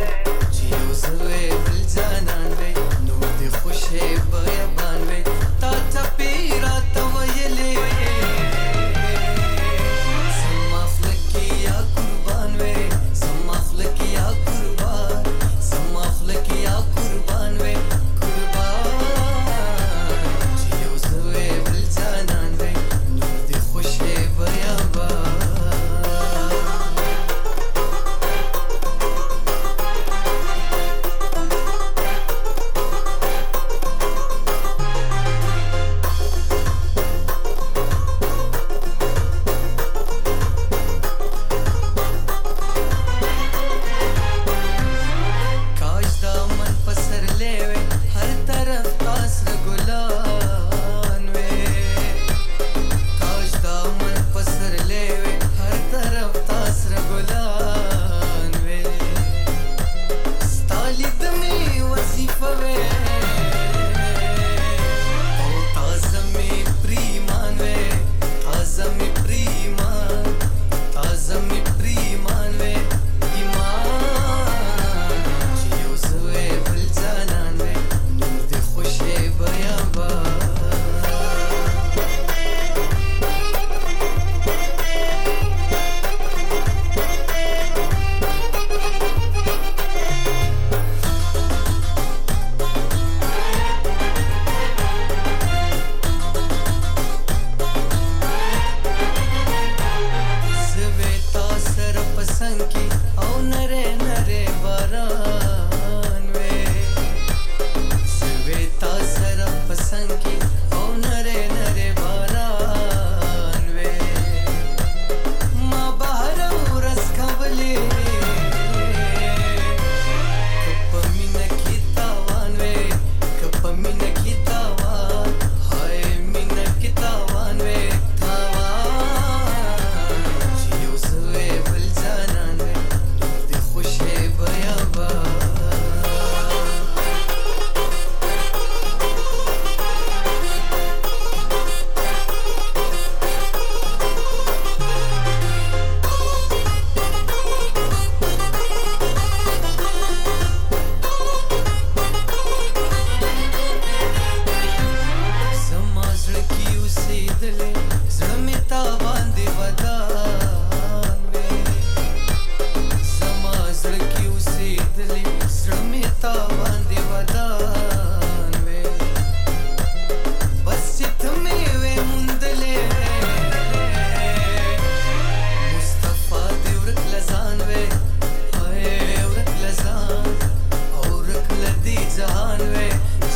تا لیدلې زړه مې تا باندې ودان وې بس چې ته مې وې موندلې مصطفی دې ورک لزان وې هاي ورک لزان او ورک لدی جهان وې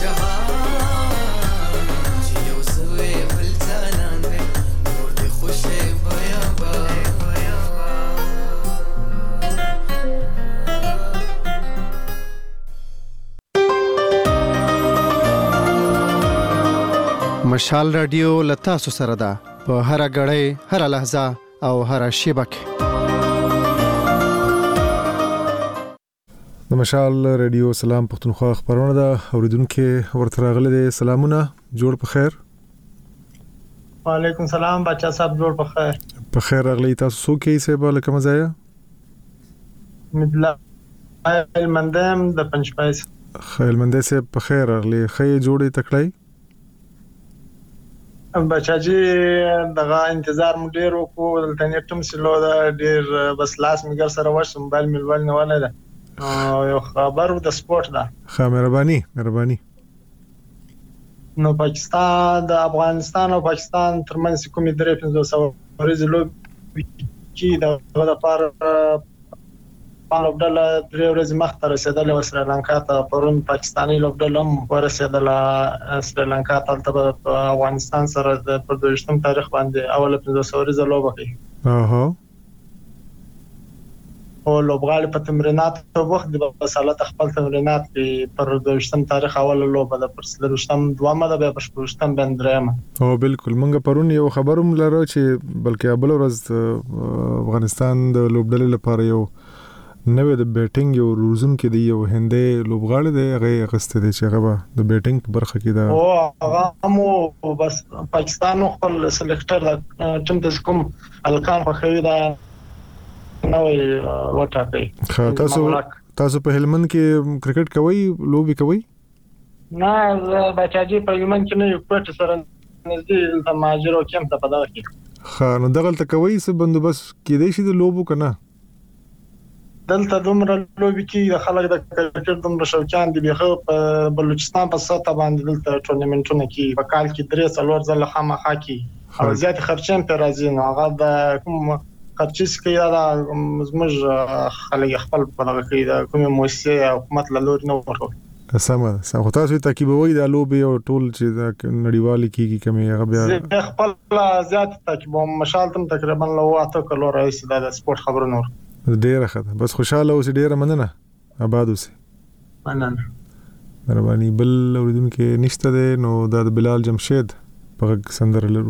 جهان چې یو سوې بل جانان وې نور دې خوشې بیا با مشال رادیو لتا سو سره ده په هر غړې هر لحظه او هر شیبه کې د مشال رادیو سلام پښتونخوا خبرونه ده اوریدونکو ورته راغلي دي سلامونه جوړ په خیر وعلیکم سلام بچا صاحب جوړ په خیر په خیر راغلي تاسو څوک یې سیبه لکه مزایا مدلا المندم د پنځپایس خیل مندې سه په خیر راغلي خې جوړې تکړای بچا جی دغه انتظار مو ډیر وکړو دلته نیټم سلو دا ډیر بس لاس میګر سره وښ موبایل ملول نه ولا ده یو خبر د سپورت ده ښه مهرباني مهرباني نو پاکستان د افغانستان او پاکستان ترمنځ کومې درې پنځه سو ورځې لوب چې دغه لپاره په لوبډله درې ورځې مخته رسیدل او سریلانکا ته پرون پاکستاني لوبډله هم ورسېدله سریلانکا ته په افغانستان سره د پردوشتم تاریخ باندې اوله پنځه سو ورځې لوبه کوي اها او لوبغاړي په تمرینات په وخت د بسالت خپل تمرینات په پردوشتم تاریخ اوله لوبه د پرسلرشتم دوامه د به پښتون بندرمه او بالکل مونږ پرون یو خبروم لرو چې بلکې ابل ورځ افغانستان د لوبډلې لپاره یو نوې د بیټینګ یو روزن کې دی یو هندې لوبغاړي دی هغه غسته دی چې هغه د بیټینګ په برخه کې دا او هغه مو بس پاکستان خپل سلیکټر د ټیم د کوم الکان په خوي دا نوې وټاکي تاسو تاسو په هلمند کې کرکټ کوي لوبي کوي نه بچاجي په هلمند کې نه یو پټ سره نږدې د ماجرو کېم ته پدا کی خا نو دغه ته کوي څه بندوبست کې دی شي د لوبو کنه دلته دومره لوبي کې د خلک د کرکټ دومره شوقیان دي به په بلوچستان په سطح باندې دلته ټورنمنټونه کې په کال کې درې څلور ځله خامخا کې او زیات خرچین پر راځي نو هغه د کوم خرچیس کې دا زموږ خلک خپل په دغه کې د کومه مؤسسه حکومت له لوري نه ورکړي سمه سمه تاسو ته تعقیبوي د لوبي او ټول چې د نړیوالي کېږي کمه هغه بیا خپل زیات تعقیبوم مشال تم تقریبا له واته کلو رئیس د سپورت خبرونه ډیره ښه بس خوشاله اوسې ډیره مننه آباد اوسې مننه مهرباني بل اوریدونکو نشته ده نو د بلال جمشید په سندره لرو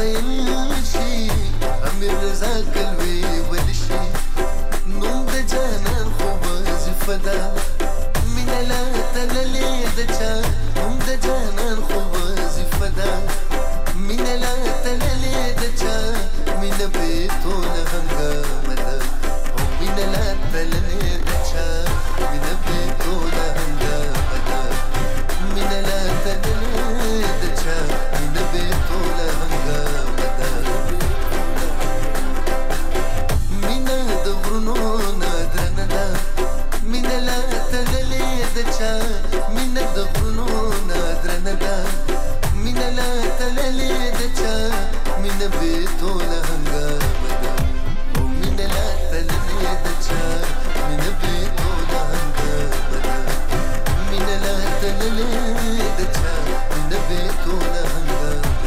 ویل شي امیر رضا کلوي ویل شي نوم د جانان خو وظیفه ده مینه لا تللې د چا نوم د جانان خو وظیفه ده مینه لا تللې د چا مینه به ټوله هنګامه ده او مینه لا تللې د چا مینه به ټوله هنګامه ده مینه لا تللې د چا مینه به ټوله هنګامه ده مینه د غرونو نه درنه ده مینه لا تللې د چا مینه د غرونو نه درنه ده مینه لا تللې د چا مینه به ټوله هنګامه ده او مینه لا تللې د چا مینه به ټوله هنګامه ده مینه لا تللې د چا مینه به ټوله هنګامه ده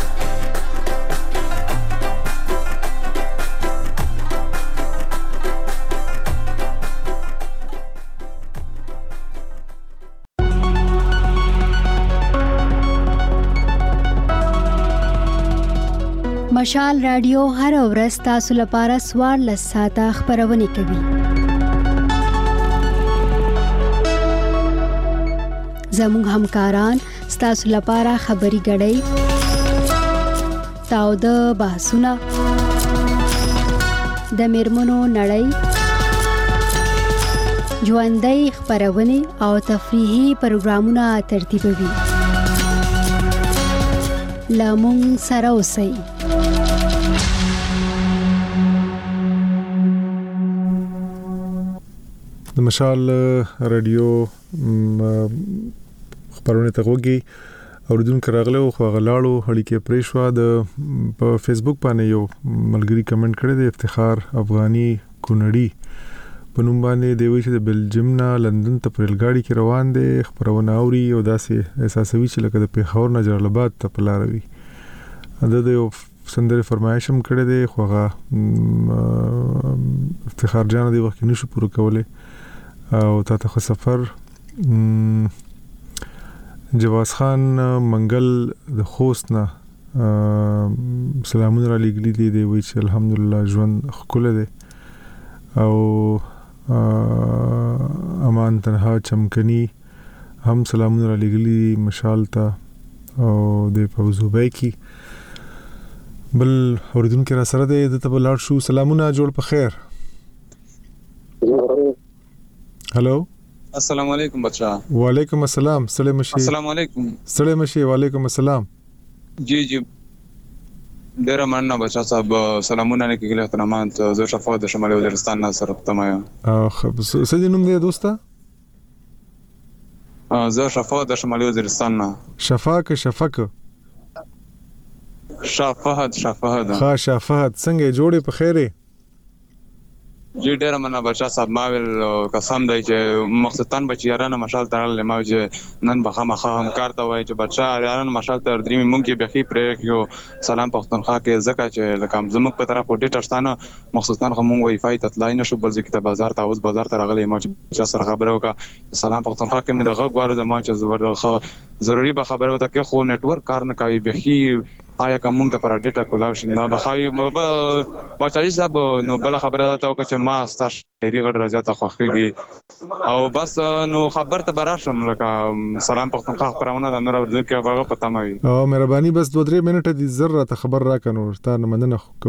مشال رادیو هر ورځ تاسو لپاره سوار لساته خبرونه کوي. زموږ همکاران تاسو لپاره خبري غړي تاو د بحثونه د میرمنو نړۍ ژوندۍ خبرونه او تفریحي پروګرامونه ترتیبوي. لامون سره اوسئ. د مشال رادیو خبرونه ته وګي اوریدونکو راغلو خو غلاړو هړیکې پریښوا د په فیسبوک باندې یو ملګری کمنټ کړی دی افتخار افغاني کونړي په نوم باندې دی وی چې د بلجیم نه لندن ته پر ریلګاډي کې روان دی خبرونه اوري او داسې احساسوي چې لکه د پیښور نه جلالاباد ته پلاروي د یو سندره فرمایشم کړی دی خو هغه افتخار جان دی وخت نشو پوره کوله او تاسو خو سفر جواز خان منګل د خوست نه سلامونه را لګلی دي دی وی چې الحمدلله ژوند خپل دی او امان تنها چمکنی هم سلامونه را لګلی مشال ته او د فوزوبای کی بل اوریدونکو را سره دی د تبلار شو سلامونه جوړ په خیر. هلو السلام علیکم بچا. وعلیکم السلام. سلام مشي. السلام علیکم. سلام مشي. وعلیکم السلام. جی جی ډیر مننه بچا صاحب سلامونه نه کېږي ته نامه زه شفاعت د شمالي وزیرستان نه سره تمایا. اخ څه دې نوم دی دوستا؟ زه شفاعت د شمالي وزیرستان نه. شفاعت شفاعت شفاعت شفاعت ها شفاعت څنګه جوړې په خیره؟ جی ډیر مننه بچا صاحب ما ویل قسم دی چې مقصدتان بچیارانه مشال ترل ما چې نن به خامخا هم کار ته وای چې بچا یارانه مشال تر درې مونږ کې بخي پرې یو سلام پښتونخوا کې زکه چې لکه زموږ په طرف ډیټ ارستانه مقصدتان هم وای فای ته تلای نشو بل ځکه بازار ته اوس بازار ته راغلی ما چې سره خبره وکړه سلام پښتونخوا کې مې دغه غواړم ما چې زبردست ضروري به خبره وته کې خو نتورک کار نه کوي بخي آیا کوم ته پر ډیټا کولاو شي نو بخای بچای صاحب نو بل خبره ده او چې ما ستاسو ډیری غړ راځه خوخیږي او بس نو خبر ته براشم لکه سلام پښتونخوا خبرونه د نور ورځ کې هغه پته مې او مهرباني بس دوه درې منټه دي ذره ته خبر راکنو تا نه مننه کو.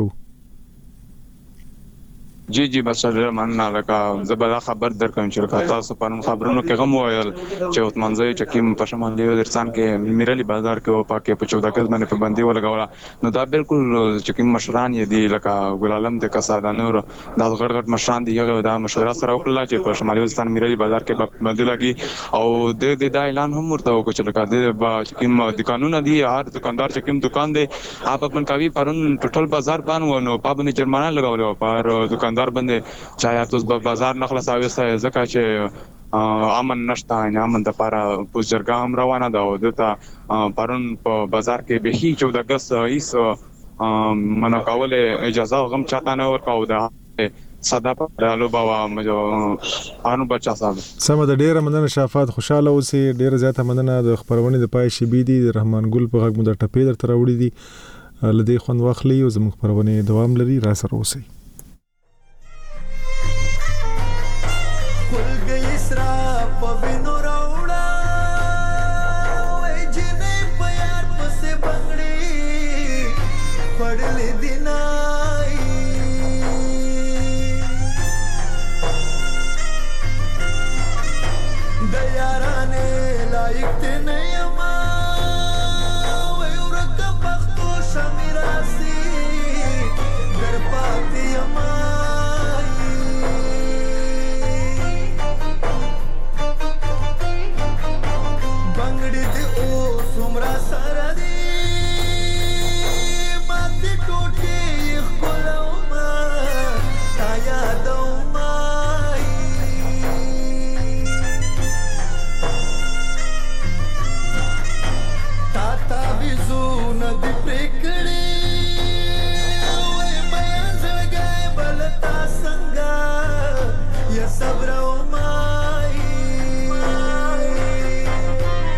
جی جی بس ډیر مننه لکه زبر خبر درکوم چې تاسو په نوم خبرونو کې غو ویل چې اوتمنځي چې کوم په شمالي وزیرستان کې میرالي بازار کې او پاکه په چودہ کس باندې پابندي ولګوله نو دا بالکل چې کوم مشران یې دي لکه ګل عالم د کساده نور دا غړ غړ مشران دي هغه دا مشوره سره وکړه چې په شمالي وزیرستان میرالي بازار کې پابندي لګي او د دې دا اعلان هم ورته وکړ چې لکه د کوم دکانونه دي هر دکاندار چې کوم دکان دی اپ خپل کوي پرون ټوټل بازار باندې نو پابندي جرمانه لګولې پر دکان دار باندې چا تاسو په بازار نه خلاصوي ځکه چې امن نشته نه امن د لپاره پوز جرګه هم روانه ده او دته پرون په بازار کې به هیڅ چودہ اگست هیڅ منو کوله اجازه غم چاته نه ورکاو ده صدا په لو بابا مجو انو بچا صاحب سم د ډیره مننه شفاعت خوشاله اوسې ډیره زیاته مننه د خبرونه د پای شي بي دي رحمان ګل په غږ مو د ټپې در تر وړي دي لدې خوند واخلي او زموږ خبرونه دوام لري. را سره اوسئ.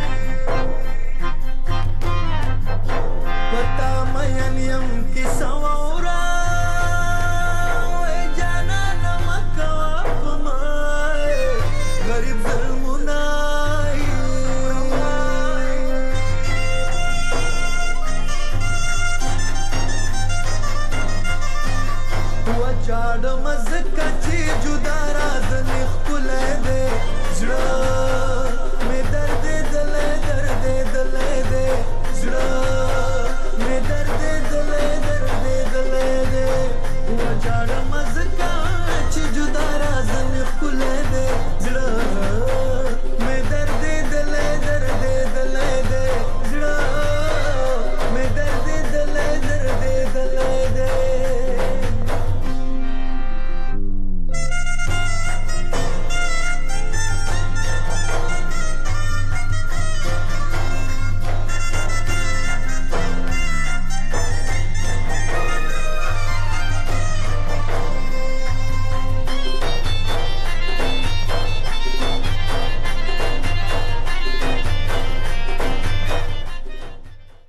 Pata mayan yang kisah